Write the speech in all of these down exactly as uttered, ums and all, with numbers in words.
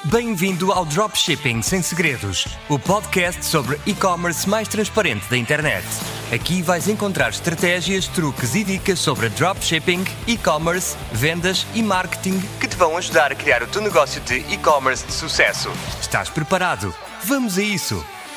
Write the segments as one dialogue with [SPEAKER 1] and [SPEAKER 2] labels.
[SPEAKER 1] Bem-vindo ao Dropshipping Sem Segredos, o podcast sobre e-commerce mais transparente da internet. Aqui vais encontrar estratégias, truques e dicas sobre dropshipping, e-commerce, vendas e marketing que te vão ajudar a criar o teu negócio de e-commerce de sucesso. Estás preparado? Vamos a isso!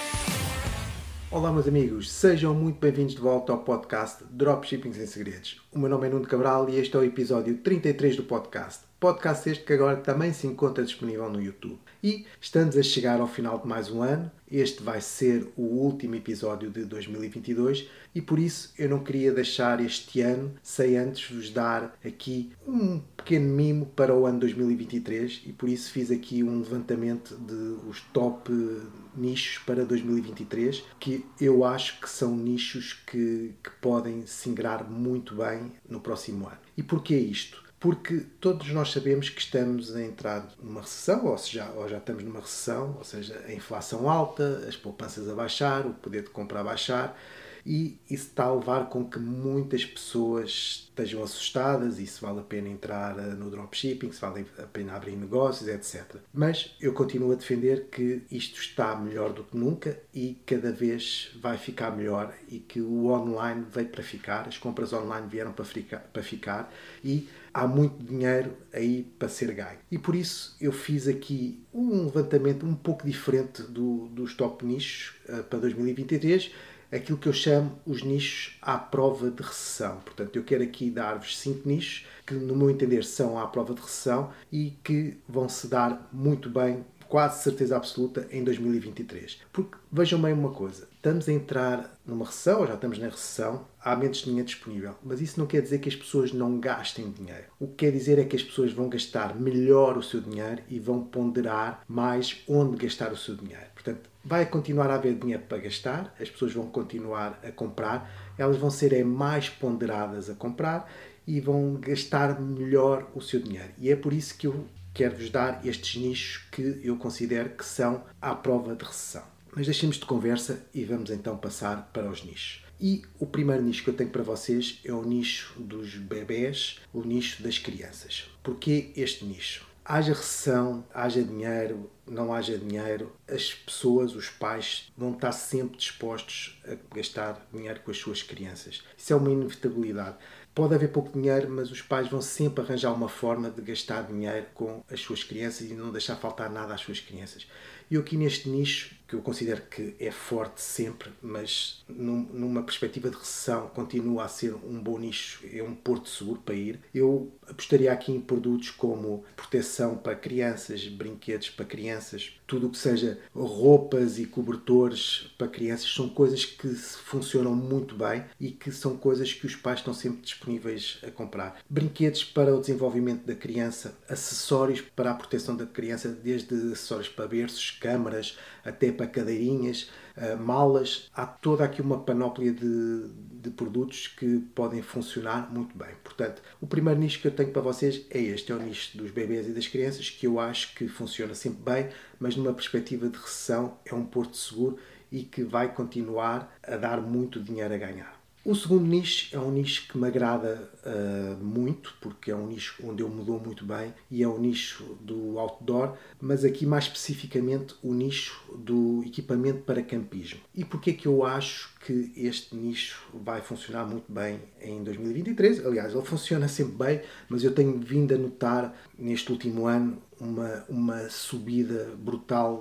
[SPEAKER 2] Olá meus amigos, sejam muito bem-vindos de volta ao podcast Dropshipping Sem Segredos. O meu nome é Nuno Cabral e este é o episódio trinta e três do podcast. Podcast este que agora também se encontra disponível no YouTube. E estamos a chegar ao final de mais um ano. Este vai ser o último episódio de dois mil e vinte e dois e por isso eu não queria deixar este ano sem antes vos dar aqui um pequeno mimo para o ano dois mil e vinte e três e por isso fiz aqui um levantamento de os top nichos para dois mil e vinte e três que eu acho que são nichos que, que podem se ingrar muito bem no próximo ano. E porquê isto? Porque todos nós sabemos que estamos a entrar numa recessão, ou seja, ou já estamos numa recessão, ou seja, a inflação alta, as poupanças a baixar, o poder de compra a baixar, e isso está a levar com que muitas pessoas estejam assustadas e se vale a pena entrar no dropshipping, se vale a pena abrir negócios, etcétera. Mas eu continuo a defender que isto está melhor do que nunca e cada vez vai ficar melhor e que o online veio para ficar, as compras online vieram para ficar, para ficar e há muito dinheiro aí para ser ganho. E por isso eu fiz aqui um levantamento um pouco diferente do, dos top nichos uh, para dois mil e vinte e três, aquilo que eu chamo os nichos à prova de recessão. Portanto, eu quero aqui dar-vos cinco nichos que, no meu entender, são à prova de recessão e que vão se dar muito bem, quase certeza absoluta, em dois mil e vinte e três. Porque, vejam bem uma coisa, estamos a entrar numa recessão, ou já estamos na recessão, há menos dinheiro disponível. Mas isso não quer dizer que as pessoas não gastem dinheiro. O que quer dizer é que as pessoas vão gastar melhor o seu dinheiro e vão ponderar mais onde gastar o seu dinheiro. Portanto, vai continuar a haver dinheiro para gastar, as pessoas vão continuar a comprar, elas vão ser é, mais ponderadas a comprar e vão gastar melhor o seu dinheiro. E é por isso que eu quero-vos dar estes nichos que eu considero que são à prova de recessão. Mas deixemos de conversa e vamos então passar para os nichos. E o primeiro nicho que eu tenho para vocês é o nicho dos bebés, o nicho das crianças. Porquê este nicho? Haja recessão, haja dinheiro, não haja dinheiro, as pessoas, os pais, vão estar sempre dispostos a gastar dinheiro com as suas crianças. Isso é uma inevitabilidade. Pode haver pouco dinheiro, mas os pais vão sempre arranjar uma forma de gastar dinheiro com as suas crianças e não deixar faltar nada às suas crianças. E eu aqui neste nicho, que eu considero que é forte sempre, mas num, numa perspectiva de recessão continua a ser um bom nicho, é um porto seguro para ir. Eu apostaria aqui em produtos como proteção para crianças, brinquedos para crianças, tudo o que seja roupas e cobertores para crianças, são coisas que funcionam muito bem e que são coisas que os pais estão sempre disponíveis a comprar. Brinquedos para o desenvolvimento da criança, acessórios para a proteção da criança, desde acessórios para berços, câmaras, até para cadeirinhas, malas. Há toda aqui uma panóplia de, de produtos que podem funcionar muito bem. Portanto, o primeiro nicho que eu tenho para vocês é este, é o nicho dos bebês e das crianças, que eu acho que funciona sempre bem, mas numa perspectiva de recessão é um porto seguro e que vai continuar a dar muito dinheiro a ganhar. O segundo nicho é um nicho que me agrada uh, muito, porque é um nicho onde eu me dou muito bem e é o nicho do outdoor, mas aqui mais especificamente o nicho do equipamento para campismo. E porquê que eu acho que este nicho vai funcionar muito bem em dois mil e vinte e três? Aliás, ele funciona sempre bem, mas eu tenho vindo a notar neste último ano uma, uma subida brutal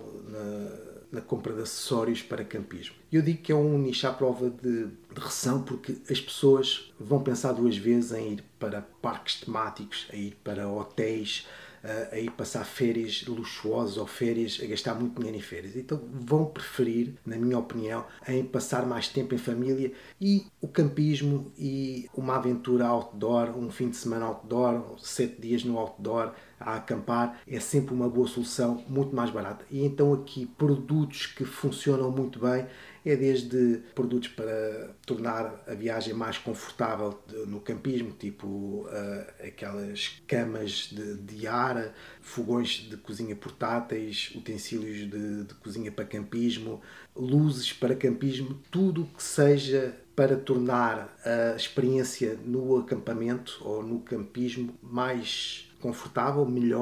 [SPEAKER 2] na na compra de acessórios para campismo. Eu digo que é um nicho à prova de, de recessão porque as pessoas vão pensar duas vezes em ir para parques temáticos, a ir para hotéis, a ir passar férias luxuosas ou férias, a gastar muito dinheiro em férias. Então vão preferir, na minha opinião, em passar mais tempo em família e o campismo e uma aventura outdoor, um fim de semana outdoor, sete dias no outdoor, a acampar, é sempre uma boa solução, muito mais barata. E então aqui produtos que funcionam muito bem, é desde produtos para tornar a viagem mais confortável no campismo, tipo uh, aquelas camas de, de ar, fogões de cozinha portáteis, utensílios de, de cozinha para campismo, luzes para campismo, tudo o que seja para tornar a experiência no acampamento ou no campismo mais confortável, melhor,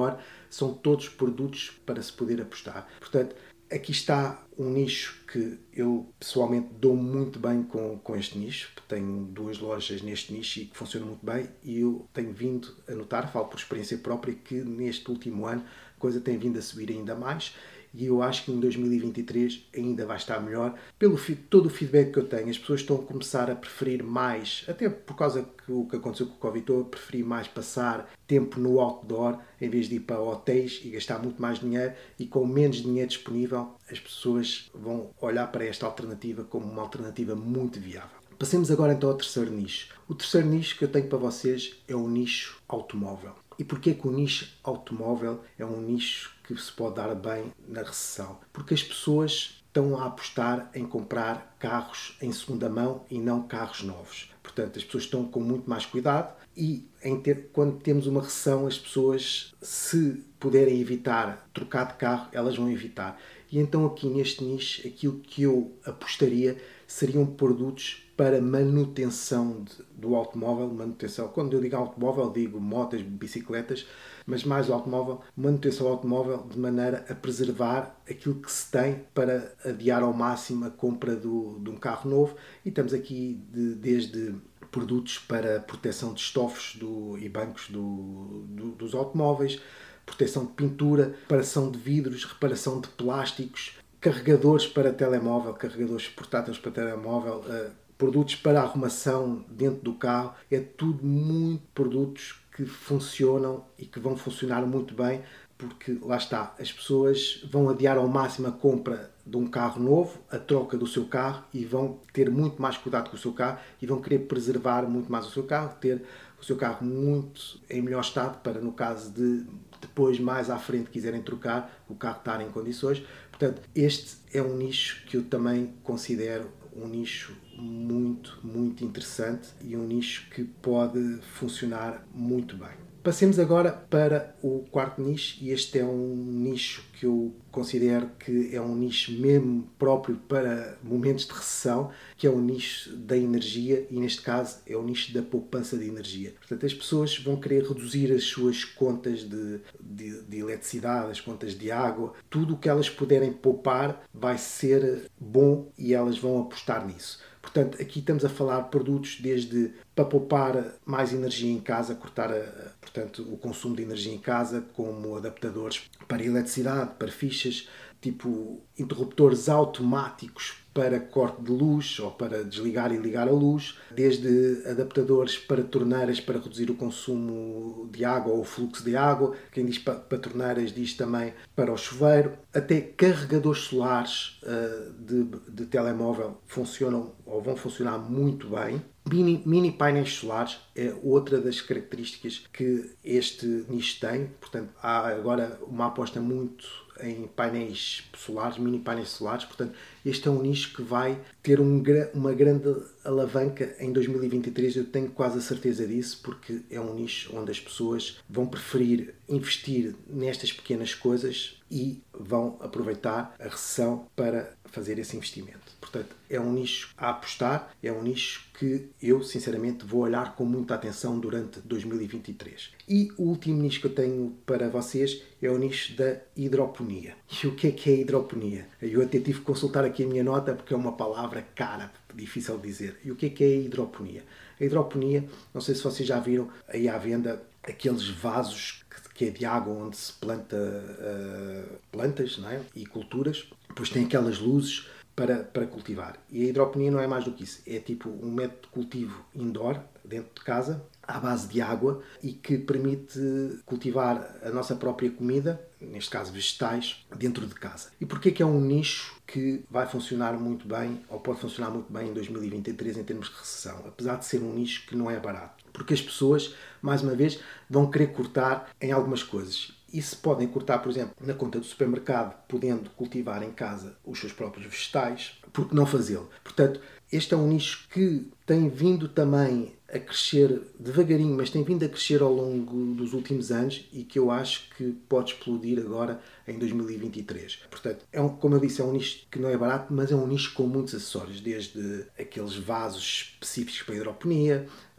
[SPEAKER 2] são todos produtos para se poder apostar. Portanto, aqui está um nicho que eu pessoalmente dou muito bem com, com este nicho. Tenho duas lojas neste nicho e que funcionam muito bem, e eu tenho vindo a notar, falo por experiência própria, que neste último ano a coisa tem vindo a subir ainda mais. E eu acho que em dois mil e vinte e três ainda vai estar melhor. Pelo todo o feedback que eu tenho, as pessoas estão a começar a preferir mais, até por causa que o que aconteceu com o Covid, estão a preferir mais passar tempo no outdoor em vez de ir para hotéis e gastar muito mais dinheiro, e com menos dinheiro disponível as pessoas vão olhar para esta alternativa como uma alternativa muito viável. Passemos agora então ao terceiro nicho. O terceiro nicho que eu tenho para vocês é o nicho automóvel. E porquê que o nicho automóvel é um nicho que se pode dar bem na recessão? Porque as pessoas estão a apostar em comprar carros em segunda mão e não carros novos. Portanto, as pessoas estão com muito mais cuidado, e em ter, quando temos uma recessão, as pessoas, se puderem evitar trocar de carro, elas vão evitar. E então aqui neste nicho, aquilo que eu apostaria seriam produtos para manutenção de, do automóvel. Manutenção, quando eu digo automóvel, digo motas, bicicletas, mas mais o automóvel, manutenção do automóvel de maneira a preservar aquilo que se tem, para adiar ao máximo a compra do, de um carro novo. E estamos aqui de, desde produtos para proteção de estofos do, e bancos do, do, dos automóveis, proteção de pintura, reparação de vidros, reparação de plásticos, carregadores para telemóvel, carregadores portáteis para telemóvel, uh, produtos para arrumação dentro do carro. É tudo muito produtos que funcionam e que vão funcionar muito bem, porque lá está, as pessoas vão adiar ao máximo a compra de um carro novo, a troca do seu carro, e vão ter muito mais cuidado com o seu carro e vão querer preservar muito mais o seu carro, ter o seu carro muito em melhor estado, para no caso de depois mais à frente quiserem trocar, o carro estar em condições. Portanto, este é um nicho que eu também considero um nicho muito, muito interessante, e um nicho que pode funcionar muito bem. Passemos agora para o quarto nicho, e este é um nicho que eu considero que é um nicho mesmo próprio para momentos de recessão, que é o nicho da energia, e neste caso é o nicho da poupança de energia. Portanto, as pessoas vão querer reduzir as suas contas de, de, de eletricidade, as contas de água, tudo o que elas puderem poupar vai ser bom, e elas vão apostar nisso. Portanto, aqui estamos a falar de produtos desde para poupar mais energia em casa, cortar a, portanto, o consumo de energia em casa, como adaptadores para eletricidade, para fichas, tipo interruptores automáticos para corte de luz ou para desligar e ligar a luz, desde adaptadores para torneiras para reduzir o consumo de água ou o fluxo de água. Quem diz para, para torneiras diz também para o chuveiro, até carregadores solares uh, de, de telemóvel funcionam ou vão funcionar muito bem. Mini, mini painéis solares é outra das características que este nicho tem. Portanto, há agora uma aposta muito em painéis solares, mini painéis solares. Portanto, este é um nicho que vai ter um, uma grande alavanca em dois mil e vinte e três, eu tenho quase a certeza disso, porque é um nicho onde as pessoas vão preferir investir nestas pequenas coisas e vão aproveitar a recessão para fazer esse investimento. Portanto, é um nicho a apostar, é um nicho que eu, sinceramente, vou olhar com muita atenção durante dois mil e vinte e três. E o último nicho que eu tenho para vocês é o nicho da hidroponia. E o que é que é hidroponia? Eu até tive que consultar aqui a minha nota, porque é uma palavra cara, difícil de dizer. E o que é que é a hidroponia? A hidroponia, não sei se vocês já viram aí à venda aqueles vasos que é de água onde se planta uh, plantas, não é? E culturas. Depois tem aquelas luzes para, para cultivar. E a hidroponia não é mais do que isso. É tipo um método de cultivo indoor, dentro de casa, à base de água, e que permite cultivar a nossa própria comida, neste caso vegetais, dentro de casa. E porquê que é um nicho que vai funcionar muito bem, ou pode funcionar muito bem em dois mil e vinte e três em termos de recessão, apesar de ser um nicho que não é barato? Porque as pessoas, mais uma vez, vão querer cortar em algumas coisas. E se podem cortar, por exemplo, na conta do supermercado, podendo cultivar em casa os seus próprios vegetais, por que não fazê-lo? Portanto, este é um nicho que tem vindo também a crescer devagarinho, mas tem vindo a crescer ao longo dos últimos anos, e que eu acho que pode explodir agora em dois mil e vinte e três. Portanto, é um, como eu disse, é um nicho que não é barato, mas é um nicho com muitos acessórios, desde aqueles vasos específicos para a hidroponia,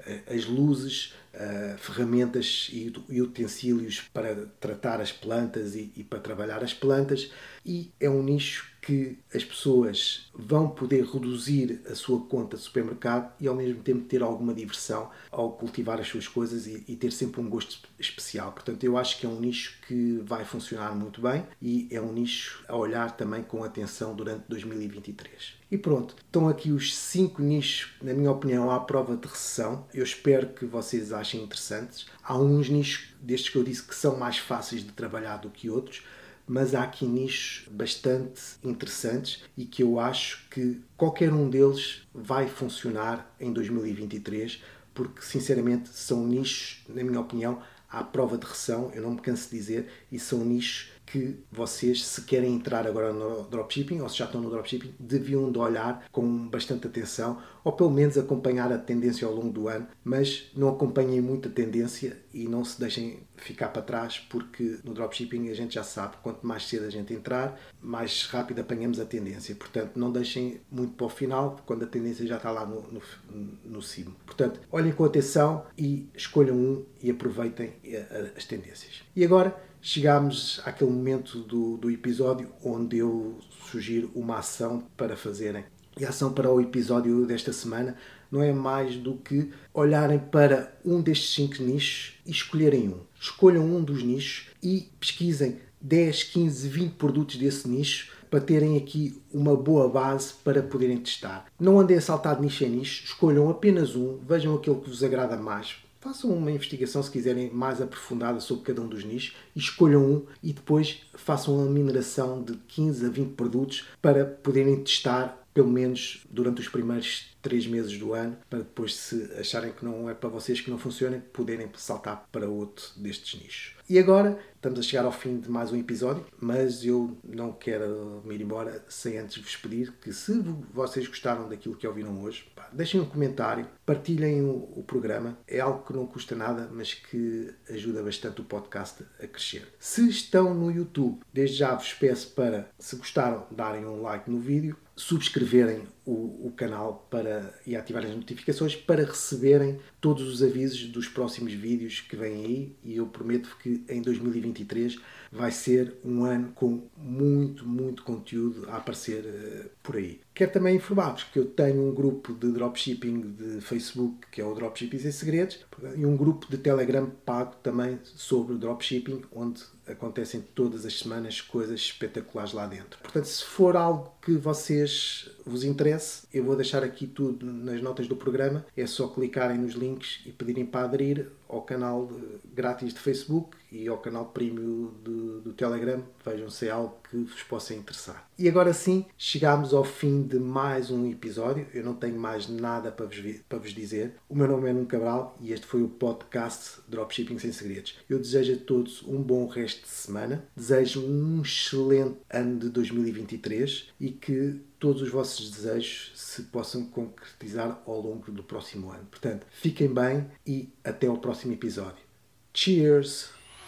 [SPEAKER 2] as luzes, uh, ferramentas e, e utensílios para tratar as plantas e, e para trabalhar as plantas, e é um nicho que as pessoas vão poder reduzir a sua conta de supermercado e ao mesmo tempo ter alguma diversão ao cultivar as suas coisas e, e ter sempre um gosto especial. Portanto, eu acho que é um nicho que vai funcionar muito bem e é um nicho a olhar também com atenção durante dois mil e vinte e três. E pronto, estão aqui os cinco nichos, na minha opinião, à prova de recessão. Eu espero que vocês achem interessantes. Há uns nichos destes que eu disse que são mais fáceis de trabalhar do que outros, mas há aqui nichos bastante interessantes e que eu acho que qualquer um deles vai funcionar em dois mil e vinte e três, porque sinceramente são nichos, na minha opinião, à prova de recessão, eu não me canso de dizer, e são nichos que vocês, se querem entrar agora no dropshipping ou se já estão no dropshipping, deviam de olhar com bastante atenção ou pelo menos acompanhar a tendência ao longo do ano, mas não acompanhem muito a tendência e não se deixem ficar para trás, porque no dropshipping a gente já sabe, quanto mais cedo a gente entrar, mais rápido apanhamos a tendência. Portanto, não deixem muito para o final, quando a tendência já está lá no, no, no cimo. Portanto, olhem com atenção e escolham um e aproveitem as tendências. E agora chegámos àquele momento do, do episódio onde eu sugiro uma ação para fazerem. E a ação para o episódio desta semana não é mais do que olharem para um destes cinco nichos e escolherem um. Escolham um dos nichos e pesquisem dez, quinze, vinte produtos desse nicho para terem aqui uma boa base para poderem testar. Não andem a saltar de nicho em nicho, escolham apenas um, vejam aquele que vos agrada mais. Façam uma investigação, se quiserem, mais aprofundada sobre cada um dos nichos e escolham um e depois façam uma mineração de quinze a vinte produtos para poderem testar pelo menos durante os primeiros três meses do ano, para depois, se acharem que não é para vocês, que não funcionem, poderem saltar para outro destes nichos. E agora estamos a chegar ao fim de mais um episódio, mas eu não quero me ir embora sem antes vos pedir que, se vocês gostaram daquilo que ouviram hoje, pá, deixem um comentário, partilhem o, o programa. É algo que não custa nada, mas que ajuda bastante o podcast a crescer. Se estão no YouTube, desde já vos peço para, se gostaram, darem um like no vídeo, subscreverem o, o canal para, e ativarem as notificações para receberem todos os avisos dos próximos vídeos que vêm aí, e eu prometo que em dois mil e vinte e três vai ser um ano com muito, muito conteúdo a aparecer uh, por aí. Quero também informar-vos que eu tenho um grupo de dropshipping de Facebook, que é o Dropshipping Sem Segredos, e um grupo de Telegram pago também sobre dropshipping, onde acontecem todas as semanas coisas espetaculares lá dentro. Portanto, se for algo que vocês vos interesse, eu vou deixar aqui tudo nas notas do programa. É só clicarem nos links e pedirem para aderir ao canal grátis de Facebook e ao canal premium do, do Telegram. Vejam se é algo que vos possa interessar. E agora sim, chegamos ao fim de mais um episódio. Eu não tenho mais nada para vos, para vos dizer. O meu nome é Nuno Cabral e este foi o podcast Dropshipping Sem Segredos. Eu desejo a todos um bom resto de semana. Desejo um excelente ano de dois mil e vinte e três e que todos os vossos desejos se possam concretizar ao longo do próximo ano. Portanto, fiquem bem e até ao próximo episódio. Cheers!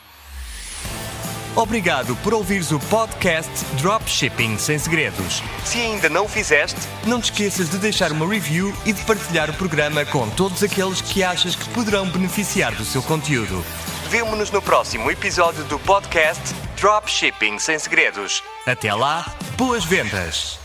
[SPEAKER 1] Obrigado por ouvires o podcast Dropshipping Sem Segredos. Se ainda não o fizeste, não te esqueças de deixar uma review e de partilhar o programa com todos aqueles que achas que poderão beneficiar do seu conteúdo. Vemo-nos no próximo episódio do podcast Dropshipping Sem Segredos. Até lá, boas vendas!